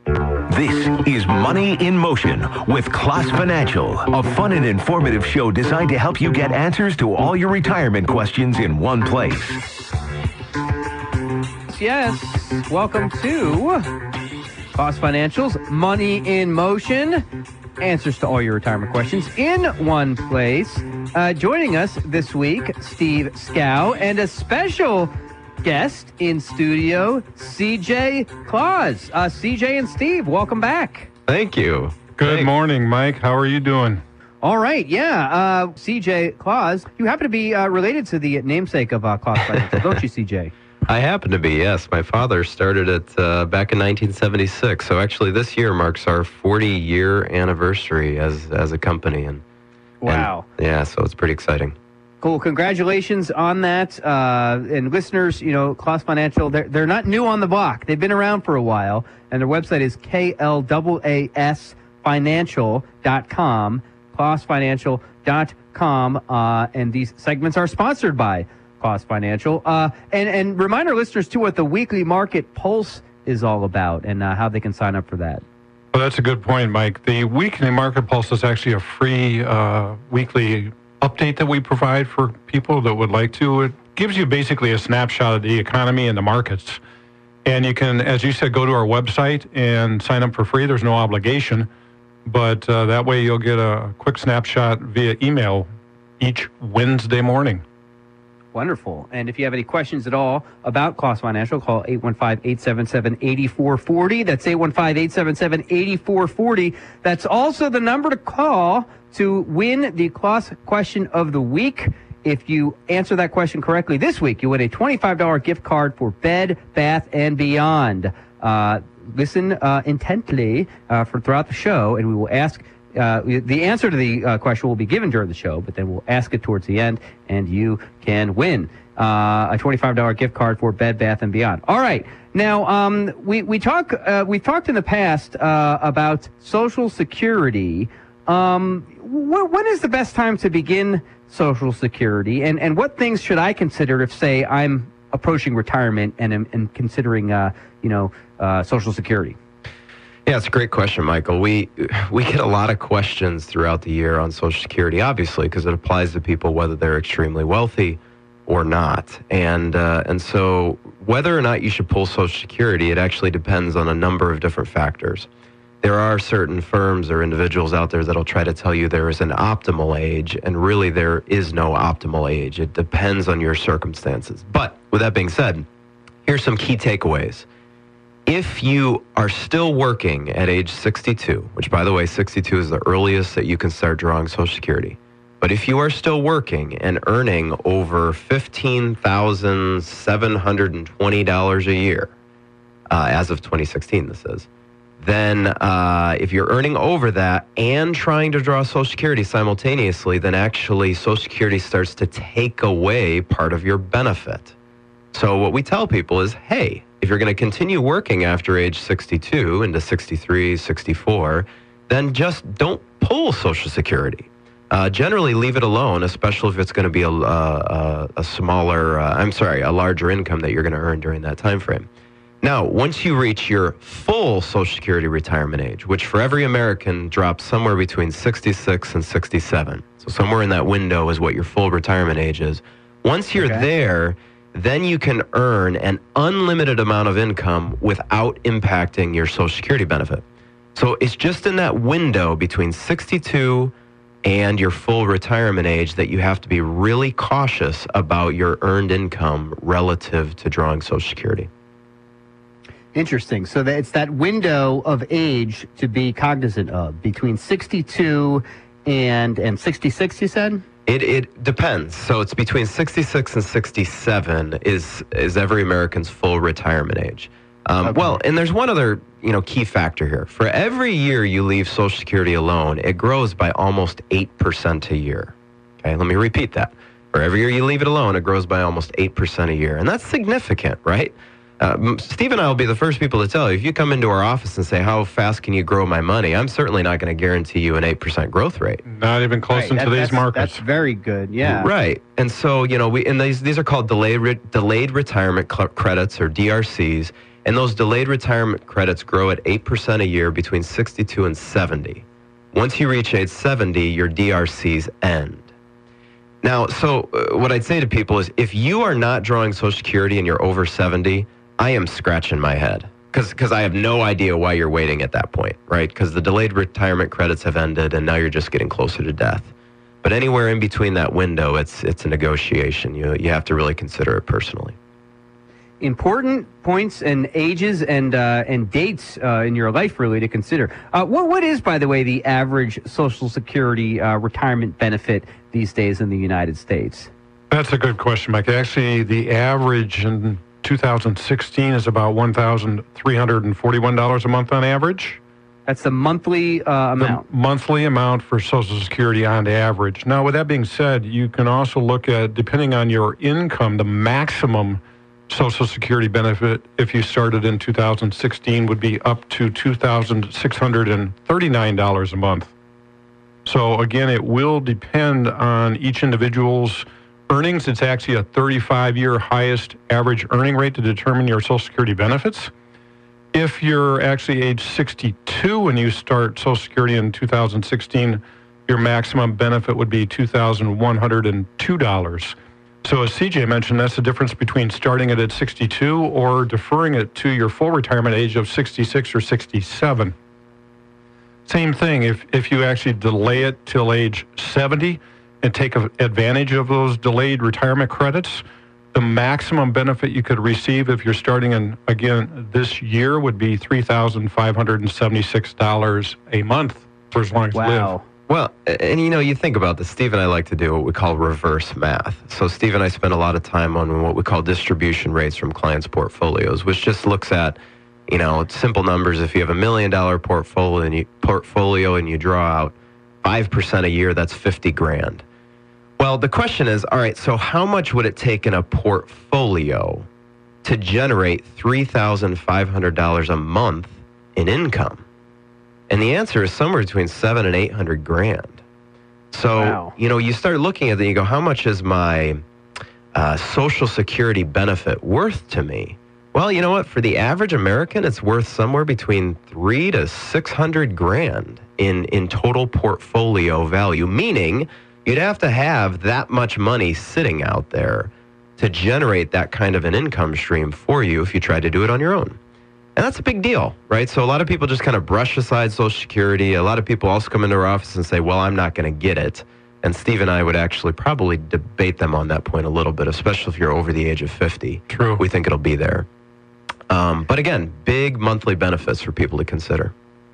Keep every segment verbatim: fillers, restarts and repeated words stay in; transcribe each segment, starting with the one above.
This is Money in Motion with Klaas Financial, a fun and informative show designed to help you get answers to all your retirement questions in one place. Yes, welcome to Klaas Financial's Money in Motion. Answers to all your retirement questions in one place. Uh, joining us this week, Steve Scow, and a special guest in studio, C J Claus. Uh, C J and Steve, welcome back. Thank you. Good Thanks. morning, Mike. How are you doing? All right, yeah. Uh, C J Claus, you happen to be uh, related to the namesake of uh, Klaas Financial, don't you, C J? I happen to be, yes. My father started it uh, back in nineteen seventy-six. So actually this year marks our forty-year anniversary as as a company. And Wow. And, yeah, so it's pretty exciting. Cool. Congratulations on that. Uh, and listeners, you know, Klaas Financial, they're, they're not new on the block. They've been around for a while. And their website is K L A A S financial dot com, klaas financial dot com. Uh, and these segments are sponsored by Klaas Financial. Uh, and, and remind our listeners, too, what the weekly market pulse is all about and uh, how they can sign up for that. Well, that's a good point, Mike. The weekly market pulse is actually a free uh, weekly update that we provide for people that would like to. It gives you basically a snapshot of the economy and the markets. And you can, as you said, go to our website and sign up for free. There's no obligation. But uh, that way you'll get a quick snapshot via email each Wednesday morning. Wonderful. And if you have any questions at all about Klaas Financial, call eight one five, eight seven seven, eight four four zero. That's eight one five, eight seven seven, eight four four zero. That's also the number to call to win the Klaas question of the week. If you answer that question correctly this week, you win a twenty-five dollars gift card for Bed, Bath, and Beyond. Uh, listen uh, intently uh, for throughout the show, and we will ask Uh, the answer to the uh, question will be given during the show, but then we'll ask it towards the end, and you can win uh, a twenty-five dollars gift card for Bed Bath and Beyond. All right, now um, we we talk uh, we've talked in the past uh, about Social Security. Um, wh- when is the best time to begin Social Security, and and what things should I consider if, say, I'm approaching retirement and am and considering uh, you know uh, Social Security? Yeah, it's a great question, Michael. We we get a lot of questions throughout the year on Social Security, obviously, because it applies to people whether they're extremely wealthy or not. And uh, and so whether or not you should pull Social Security, it actually depends on a number of different factors. There are certain firms or individuals out there that'll try to tell you there is an optimal age, and really there is no optimal age. It depends on your circumstances. But with that being said, here's some key takeaways. If you are still working at age sixty-two, which, by the way, sixty-two is the earliest that you can start drawing Social Security. But if you are still working and earning over fifteen thousand seven hundred twenty dollars a year, uh, as of twenty sixteen, this is, then uh, if you're earning over that and trying to draw Social Security simultaneously, then actually Social Security starts to take away part of your benefit. So what we tell people is, hey, if you're going to continue working after age sixty-two into sixty-three, sixty-four, then just don't pull Social Security. Uh, generally, leave it alone, especially if it's going to be a, a, a smaller, uh, I'm sorry, a larger income that you're going to earn during that time frame. Now, once you reach your full Social Security retirement age, which for every American drops somewhere between sixty-six and sixty-seven, so somewhere in that window is what your full retirement age is. Once you're Okay. there, then you can earn an unlimited amount of income without impacting your Social Security benefit. So it's just in that window between sixty-two and your full retirement age that you have to be really cautious about your earned income relative to drawing Social Security. Interesting. So that it's that window of age to be cognizant of between sixty-two and and sixty-six, you said? It it depends. So it's between sixty-six and sixty-seven is is every American's full retirement age. Um, Okay. Well, and there's one other you know key factor here. For every year you leave Social Security alone, it grows by almost eight percent a year. Okay, let me repeat that. For every year you leave it alone, it grows by almost eight percent a year, and that's significant, right? Uh, Steve and I will be the first people to tell you, if you come into our office and say, how fast can you grow my money? I'm certainly not going to guarantee you an eight percent growth rate. Not even close Right, in that- today's that's, markets. That's very good, yeah. Right. And so, you know, we and these these are called delayed re, delayed retirement cl- credits, or D R Cs. And those delayed retirement credits grow at eight percent a year between sixty-two and seventy. Once you reach age seventy, your D R Cs end. Now, so uh, what I'd say to people is if you are not drawing Social Security and you're over seventy, I am scratching my head because because I have no idea why you're waiting at that point, right? Because the delayed retirement credits have ended and now you're just getting closer to death. But anywhere in between that window, it's it's a negotiation. You you have to really consider it personally. Important points and ages and uh, and dates uh, in your life really to consider. Uh, what what is, by the way, the average Social Security uh, retirement benefit these days in the United States? That's a good question, Mike. Actually, the average in two thousand sixteen is about one thousand three hundred forty-one dollars a month on average. That's the monthly uh, amount. The monthly amount for Social Security on average. Now, with that being said, you can also look at, depending on your income, the maximum Social Security benefit, if you started in two thousand sixteen, would be up to two thousand six hundred thirty-nine dollars a month. So, again, it will depend on each individual's earnings. It's actually a thirty-five-year highest average earning rate to determine your Social Security benefits. If you're actually age sixty-two when you start Social Security in two thousand sixteen, your maximum benefit would be two thousand one hundred two dollars. So as C J mentioned, that's the difference between starting it at sixty-two or deferring it to your full retirement age of sixty-six or sixty-seven. Same thing, if, if you actually delay it till age seventy and take advantage of those delayed retirement credits, the maximum benefit you could receive if you're starting in, again, this year would be three thousand five hundred seventy-six dollars a month for as long as wow. you live. Well, and you know, you think about this. Steve and I like to do what we call reverse math. So Steve and I spend a lot of time on what we call distribution rates from clients' portfolios, which just looks at, you know, simple numbers. If you have a million dollar portfolio and you, portfolio and you draw out five percent a year, that's fifty grand. Well, the question is, all right, so how much would it take in a portfolio to generate three thousand five hundred dollars a month in income? And the answer is somewhere between seven and eight hundred grand. So, wow. you know, you start looking at it and you go, how much is my uh, Social Security benefit worth to me? Well, you know what? For the average American, it's worth somewhere between three to six hundred grand in in total portfolio value. Meaning, you'd have to have that much money sitting out there to generate that kind of an income stream for you if you tried to do it on your own. And that's a big deal, right? So a lot of people just kind of brush aside Social Security. A lot of people also come into our office and say, well, I'm not going to get it. And Steve and I would actually probably debate them on that point a little bit, especially if you're over the age of fifty. True. We think it'll be there. Um, but again, big monthly benefits for people to consider.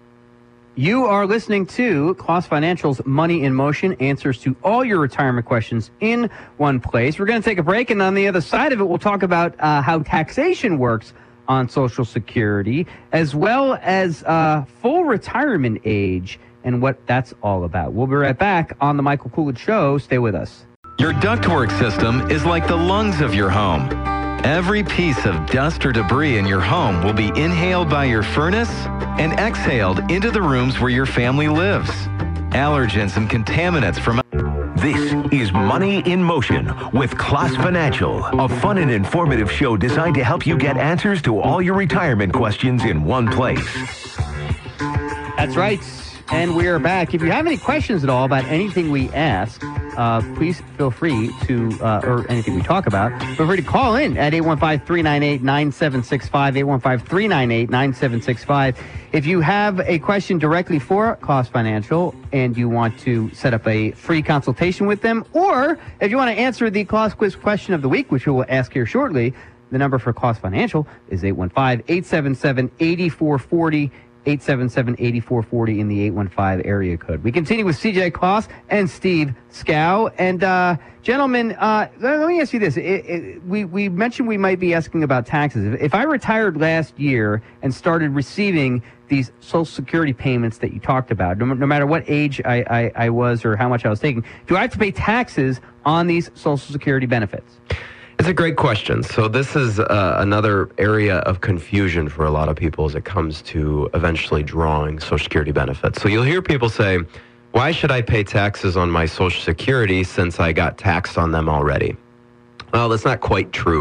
You are listening to Kloss Financial's Money in Motion, answers to all your retirement questions in one place. We're going to take a break, and on the other side of it, we'll talk about uh, how taxation works on Social Security, as well as uh, full retirement age and what that's all about. We'll be right back on The Michael Coolidge Show. Stay with us. Your ductwork system is like the lungs of your home. Every piece of dust or debris in your home will be inhaled by your furnace and exhaled into the rooms where your family lives. Allergens and contaminants from... This is Money in Motion with Kloss Financial, a fun and informative show designed to help you get answers to all your retirement questions in one place. That's right. And we are back. If you have any questions at all about anything we ask, uh, please feel free to, uh, or anything we talk about, feel free to call in at eight one five, three nine eight, nine seven six five, eight one five, three nine eight, nine seven six five. If you have a question directly for Kloss Financial and you want to set up a free consultation with them, or if you want to answer the Kloss Quiz question of the week, which we will ask here shortly, the number for Kloss Financial is eight one five, eight seven seven, eight four four zero. eight seven seven, eight four four zero in the eight one five area code. We continue with C J Kloss and Steve Scow. And, uh, gentlemen, uh, let me ask you this. It, it, we, we mentioned we might be asking about taxes. If I retired last year and started receiving these Social Security payments that you talked about, no, no matter what age I, I, I was or how much I was taking, do I have to pay taxes on these Social Security benefits? It's a great question. So this is uh, another area of confusion for a lot of people as it comes to eventually drawing Social Security benefits. So you'll hear people say, why should I pay taxes on my Social Security since I got taxed on them already? Well, that's not quite true.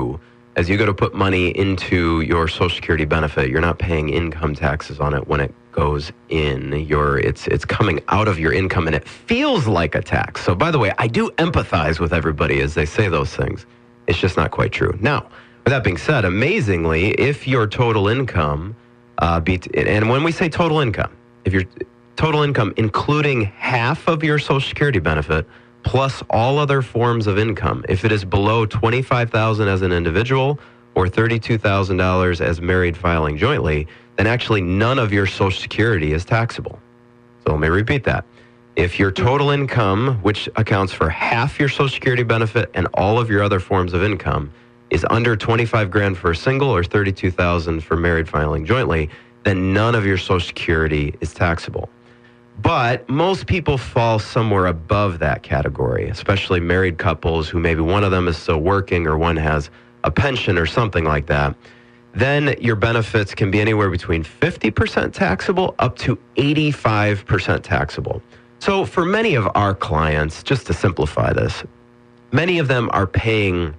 as you go to put money into your Social Security benefit, you're not paying income taxes on it when it goes in. Your it's it's coming out of your income, and it feels like a tax. So, by the way, I do empathize with everybody as they say those things. It's just not quite true. Now, with that being said, amazingly, if your total income, uh, be and when we say total income, if your total income, including half of your Social Security benefit, plus all other forms of income, if it is below twenty-five thousand dollars as an individual or thirty-two thousand dollars as married filing jointly, then actually none of your Social Security is taxable. So let me repeat that. If your total income, which accounts for half your Social Security benefit and all of your other forms of income, is under twenty-five grand for a single or thirty-two thousand for married filing jointly, then none of your Social Security is taxable. But most people fall somewhere above that category, especially married couples who maybe one of them is still working or one has a pension or something like that. Then your benefits can be anywhere between fifty percent taxable up to eighty-five percent taxable. So for many of our clients, just to simplify this, many of them are paying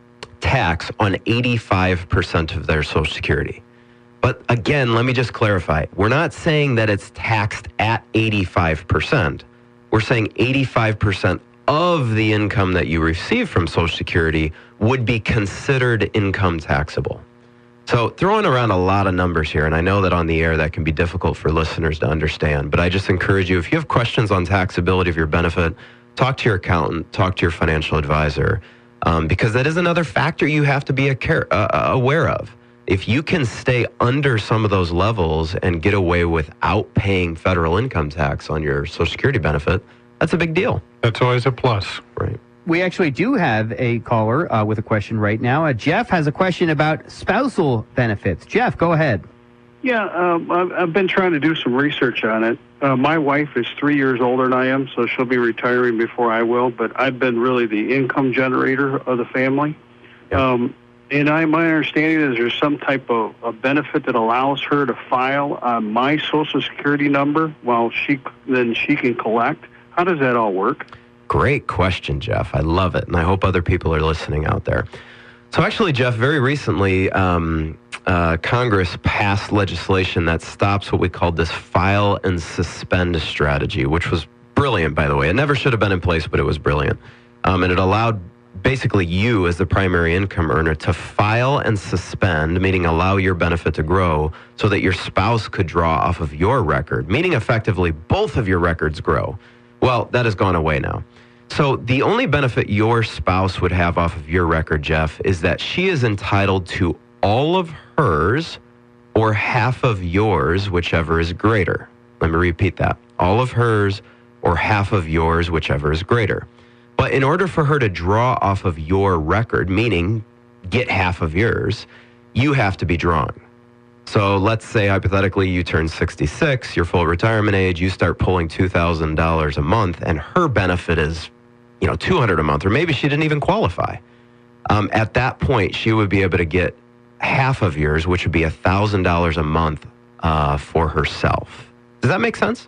tax on eighty-five percent of their Social Security. But again, let me just clarify. We're not saying that it's taxed at eighty-five percent. We're saying eighty-five percent of the income that you receive from Social Security would be considered income taxable. So throwing around a lot of numbers here, and I know that on the air that can be difficult for listeners to understand, but I just encourage you, if you have questions on taxability of your benefit, talk to your accountant, talk to your financial advisor, um, because that is another factor you have to be a care, uh, aware of. If you can stay under some of those levels and get away without paying federal income tax on your Social Security benefit, that's a big deal. That's always a plus. Right. We actually do have a caller uh, with a question right now. Uh, Jeff has a question about spousal benefits. Jeff, go ahead. Yeah, um, I've, I've been trying to do some research on it. Uh, my wife is three years older than I am, so she'll be retiring before I will, but I've been really the income generator of the family. Yeah. Um, and I, my understanding is there's some type of a benefit that allows her to file on my Social Security number while she then she can collect. How does that all work? Great question, Jeff. I love it, and I hope other people are listening out there. So actually, Jeff, very recently, um, uh, Congress passed legislation that stops what we called this file and suspend strategy, which was brilliant, by the way. It never should have been in place, but it was brilliant. Um, and it allowed basically you as the primary income earner to file and suspend, meaning allow your benefit to grow so that your spouse could draw off of your record, meaning effectively both of your records grow. Well, that has gone away now. So the only benefit your spouse would have off of your record, Jeff, is that she is entitled to all of hers or half of yours, whichever is greater. Let me repeat that. All of hers or half of yours, whichever is greater. But in order for her to draw off of your record, meaning get half of yours, you have to be drawing. So let's say hypothetically you turn sixty-six, your full retirement age, you start pulling two thousand dollars a month, and her benefit is, you know, two hundred dollars a month, or maybe she didn't even qualify. Um, at that point, she would be able to get half of yours, which would be one thousand dollars a month uh, for herself. Does that make sense?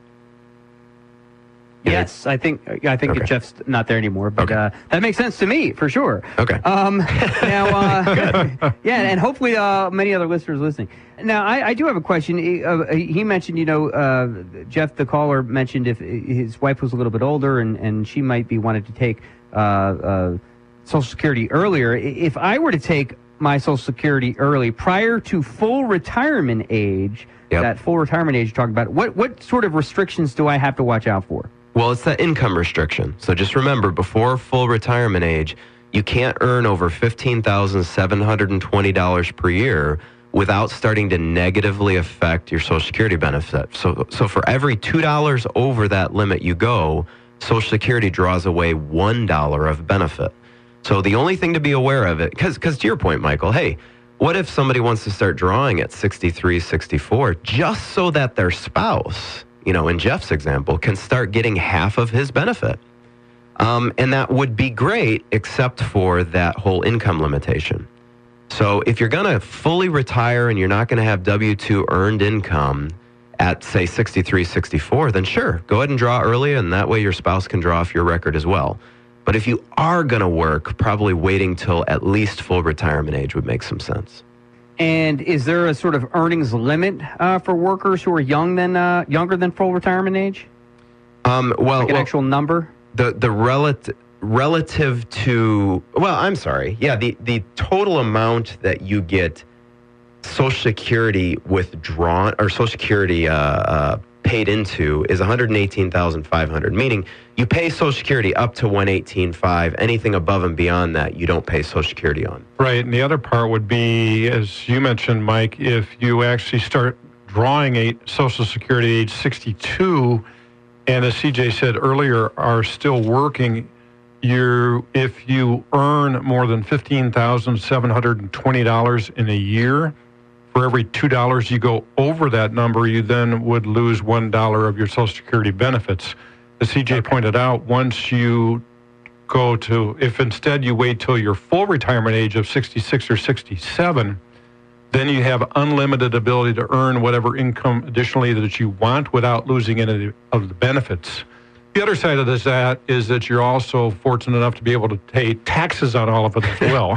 Yes, I think I think Okay. Jeff's not there anymore, but Okay. uh, that makes sense to me for sure. Okay. Um, now, uh, yeah, and hopefully uh, many other listeners listening. Now, I, I do have a question. He, uh, he mentioned, you know, uh, Jeff, the caller, mentioned if his wife was a little bit older and, and she might be wanting to take uh, uh, Social Security earlier. If I were to take my Social Security early prior to full retirement age, Yep. that full retirement age you're talking about, what, what sort of restrictions do I have to watch out for? Well, it's that income restriction. So just remember, before full retirement age, you can't earn over fifteen thousand seven hundred twenty dollars per year without starting to negatively affect your Social Security benefit. So, so for every two dollars over that limit you go, Social Security draws away one dollar of benefit. So the only thing to be aware of it, because because to your point, Michael, hey, what if somebody wants to start drawing at sixty-three, sixty-four, just so that their spouse, you know, in Jeff's example, can start getting half of his benefit? Um, and that would be great, except for that whole income limitation. So if you're going to fully retire and you're not going to have W two earned income at, say, sixty-three, sixty-four, then sure, go ahead and draw early, and that way your spouse can draw off your record as well. But if you are going to work, probably waiting till at least full retirement age would make some sense. And is there a sort of earnings limit uh, for workers who are young than uh, younger than full retirement age? Um, well, like an well, actual number? The the relative relative to well, I'm sorry, yeah, the the total amount that you get Social Security withdrawn or Social Security uh, uh, paid into is one hundred eighteen thousand five hundred dollars, meaning you pay Social Security up to one hundred eighteen thousand five hundred dollars. Anything above and beyond that, you don't pay Social Security on. Right, and the other part would be, as you mentioned, Mike, if you actually start drawing a Social Security age sixty-two, and as C J said earlier, are still working, you if you earn more than fifteen thousand seven hundred twenty dollars in a year, for every two dollars you go over that number, you then would lose one dollar of your Social Security benefits. As C J pointed out, once you go to, if instead you wait till your full retirement age of sixty-six or sixty-seven, then you have unlimited ability to earn whatever income additionally that you want without losing any of the benefits. The other side of this that is that you're also fortunate enough to be able to pay taxes on all of it as well.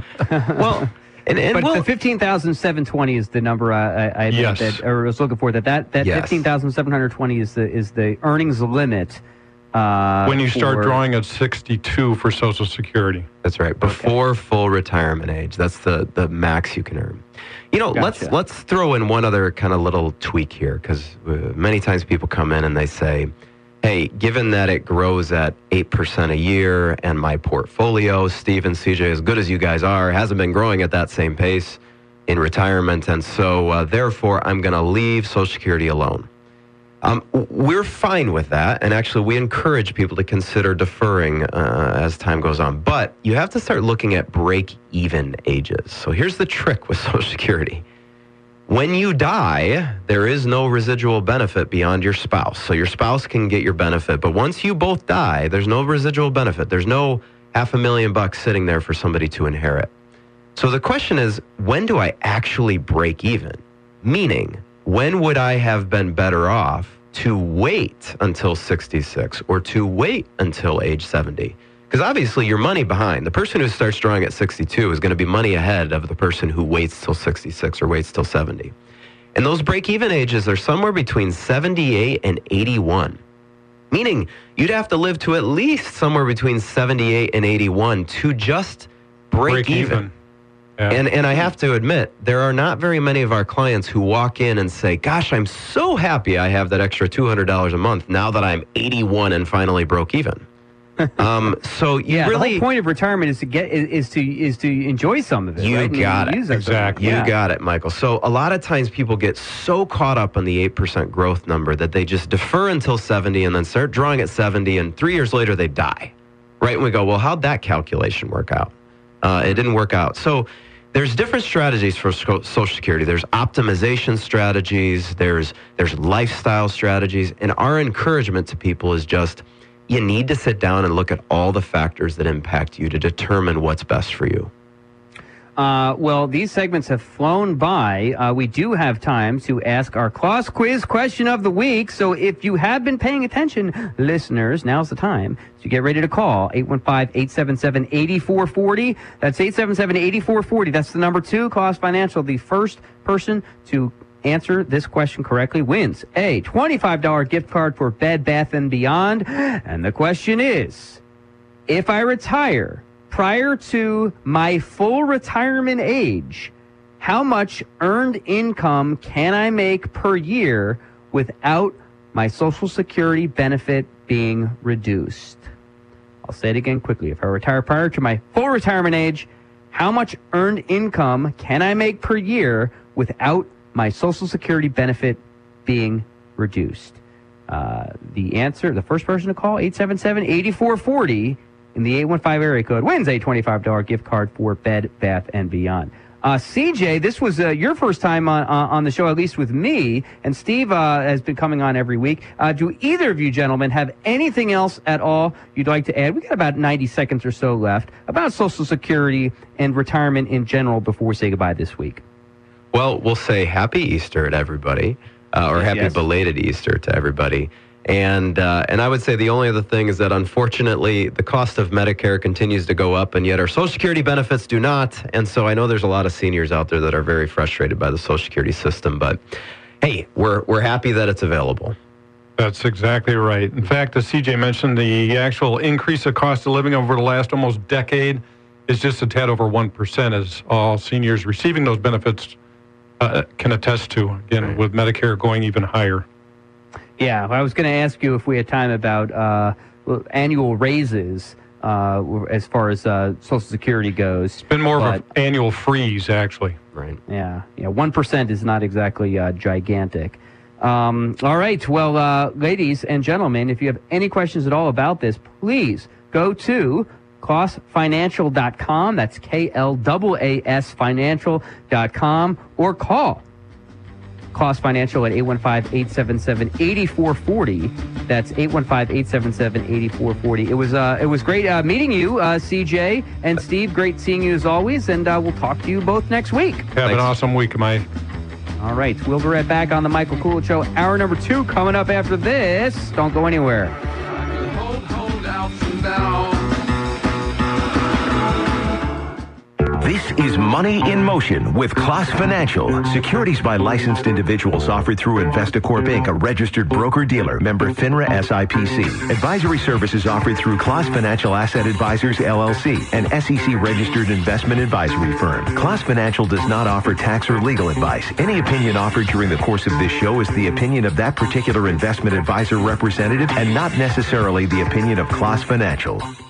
Well, and, and but we'll, the fifteen thousand seven hundred twenty is the number I, I, I yes. that, or was looking for. That that, that yes. fifteen thousand seven hundred twenty is the is the earnings limit. Uh, when you start for, drawing at sixty-two for Social Security. That's right. Before okay. full retirement age, that's the, the max you can earn. You know, gotcha. let's let's throw in one other kind of little tweak here, because uh, many times people come in and they say, hey, given that it grows at eight percent a year and my portfolio, Steve and C J, as good as you guys are, hasn't been growing at that same pace in retirement, and so uh, therefore I'm going to leave Social Security alone. Um, we're fine with that, and actually we encourage people to consider deferring uh, as time goes on. But you have to start looking at break-even ages. So here's the trick with Social Security. When you die, there is no residual benefit beyond your spouse. So your spouse can get your benefit, but once you both die, there's no residual benefit. There's no half a million bucks sitting there for somebody to inherit. So the question is, when do I actually break even? Meaning, when would I have been better off to wait until sixty-six or to wait until age seventy? Because obviously you're money behind. The person who starts drawing at sixty-two is going to be money ahead of the person who waits till sixty-six or waits till seventy. And those break-even ages are somewhere between seventy-eight and eighty-one. Meaning you'd have to live to at least somewhere between seventy-eight and eighty-one to just break, break even. even. Yeah. And and I have to admit, there are not very many of our clients who walk in and say, gosh, I'm so happy I have that extra two hundred dollars a month now that I'm eighty-one and finally broke even. um, so you yeah, really, the whole point of retirement is to get is, is to is to enjoy some of it. You right? got it. Exactly. You yeah. got it, Michael. So a lot of times people get so caught up on the eight percent growth number that they just defer until seventy and then start drawing at seventy, and three years later they die. Right? And we go, well, how'd that calculation work out? Uh, it didn't work out. So there's different strategies for Social Security. There's optimization strategies. There's there's lifestyle strategies. And our encouragement to people is just, you need to sit down and look at all the factors that impact you to determine what's best for you. Uh, well, these segments have flown by. Uh, we do have time to ask our Claus Quiz question of the week. So if you have been paying attention, listeners, now's the time to get ready to call eight one five, eight seven seven, eight four four zero. That's eight seven seven, eight four four zero. That's the number two, Claus Financial. The first person to answer this question correctly wins a twenty-five dollars gift card for Bed Bath and Beyond. And the question is, if I retire prior to my full retirement age, how much earned income can I make per year without my Social Security benefit being reduced? I'll say it again quickly. If I retire prior to my full retirement age, how much earned income can I make per year without my Social Security benefit being reduced? Uh, the answer, the first person to call, eight seven seven, eight four four zero in the eight one five area code, wins a twenty-five dollars gift card for Bed Bath and Beyond. Uh, C J, this was uh, your first time on, uh, on the show, at least with me, and Steve uh, has been coming on every week. Uh, do either of you gentlemen have anything else at all you'd like to add? We got about ninety seconds or so left about Social Security and retirement in general before we say goodbye this week. Well, we'll say happy Easter to everybody, uh, or happy yes. belated Easter to everybody. And uh, and I would say the only other thing is that unfortunately the cost of Medicare continues to go up, and yet our Social Security benefits do not. And so I know there's a lot of seniors out there that are very frustrated by the Social Security system. But hey, we're we're happy that it's available. That's exactly right. In fact, as C J mentioned, the actual increase of cost of living over the last almost decade is just a tad over one percent, as all seniors receiving those benefits uh, can attest to, again, right. with Medicare going even higher. Yeah, I was going to ask you if we had time about uh, annual raises uh, as far as uh, Social Security goes. It's been more but, of an annual freeze, actually. Right. Yeah, yeah. one percent is not exactly uh, gigantic. Um, all right. Well, uh, ladies and gentlemen, if you have any questions at all about this, please go to Klaas Financial dot com. That's K L A A S Financial dot com, or call Klaas Financial at eight one five, eight seven seven, eight four four zero. That's eight one five, eight seven seven, eight four four zero. It was uh, it was great uh, meeting you, uh, C J and Steve. Great seeing you as always, and uh, we'll talk to you both next week. Have Thanks. an awesome week, Mike. All right, we'll be right back on the Michael Coolidge Show. Hour number two coming up after this. Don't go anywhere. Hold, hold out from now. This is Money in Motion with Klaas Financial. Securities by licensed individuals offered through Investacorp Incorporated, a registered broker-dealer, member FINRA S I P C. Advisory services offered through Klaas Financial Asset Advisors, L L C, an S E C-registered investment advisory firm. Klaas Financial does not offer tax or legal advice. Any opinion offered during the course of this show is the opinion of that particular investment advisor representative and not necessarily the opinion of Klaas Financial.